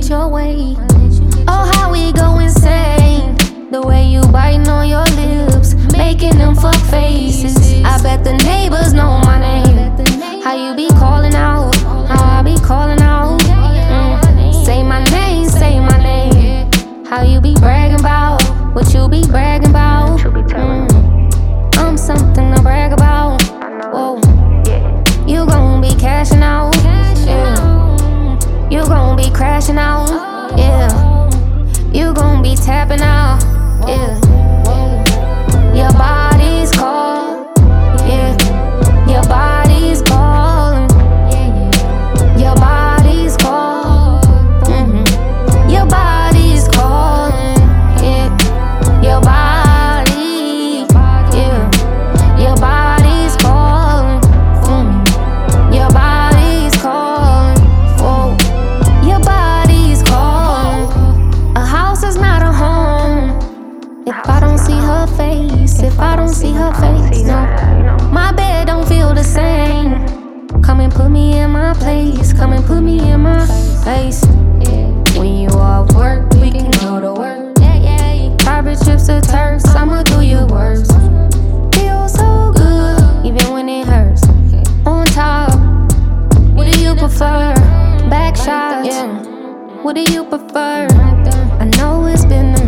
get your way. Oh, how we go insane. The way you biting on your lips, making them fuck faces. I bet the neighbors know my name. How you be calling out, how I be calling out. Say my name, say my name. How you be bragging about, what you be bragging about. I'm something to brag about. Whoa. You gon' be cashing out, yeah. You gon' be crashing out, yeah. You gon' be tapping out, yeah. Your body's cold, yeah. Your body's calling, your body's cold, your body's calling, yeah. Your body, yeah. Your body's calling, your body's calling, whoa. Your body's calling. A house is not a home if I don't see her face, if I don't see her face, no. My bed don't feel the same. Come and put me in my place, come and put me in my place. When you off work, we can go to work. Private trips to Turks, I'ma do your worst. Feel so good, even when it hurts. On top, what do you prefer? Back shots, yeah. What do you prefer? I know it's been a